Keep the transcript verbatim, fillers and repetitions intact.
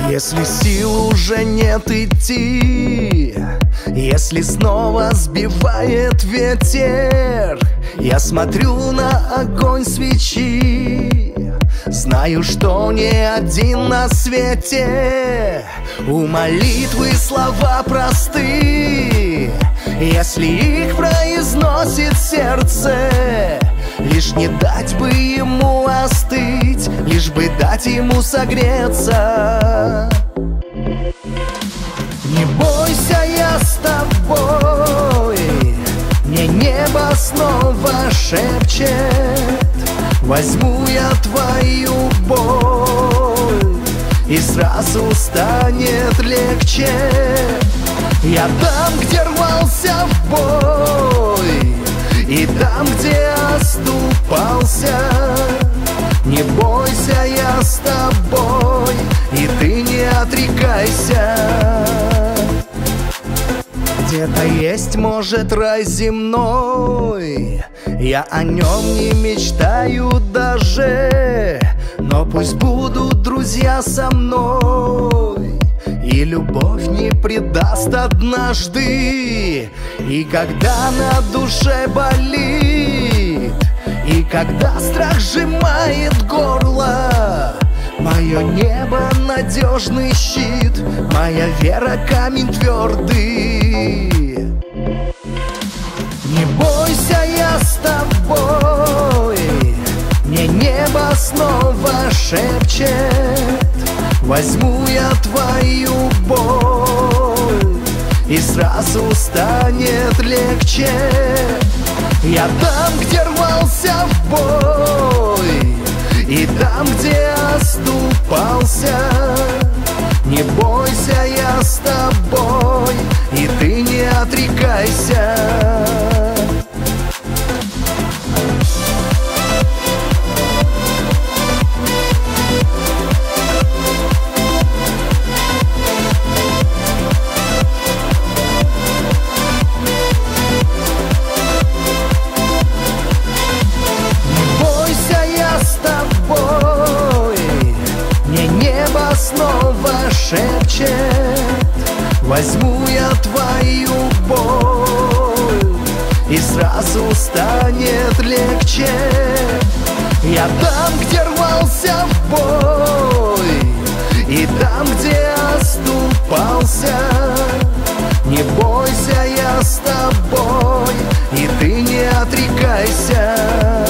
Если сил уже нет идти, если снова сбивает ветер, я смотрю на огонь свечи, знаю, что не один на свете. У молитвы слова просты, если их произносит сердце. Лишь не дать бы ему остыть, лишь бы дать ему согреться. Не бойся, я с тобой, мне небо снова шепчет. Возьму я твою боль, и сразу станет легче. Я там, где рвался в бой, и там, где оступался. Не бойся, я с тобой, и ты не отрекайся. Где-то есть, может, рай земной, я о нем не мечтаю даже, но пусть будут друзья со мной, и любовь не предаст однажды. И когда на душе болит, и когда страх сжимает горло, мое небо надежный щит, моя вера камень твердый. Не бойся, я с тобой, мне небо снова шепчет. Возьму я твою боль, и сразу станет легче. Я там, где рвался в бой, и там, где оступался. Не бойся, я с тобой, и ты не отрекайся. Снова шепчет. Возьму я твою боль, и сразу станет легче. Я там, где рвался в бой, и там, где оступался. Не бойся, я с тобой, и ты не отрекайся.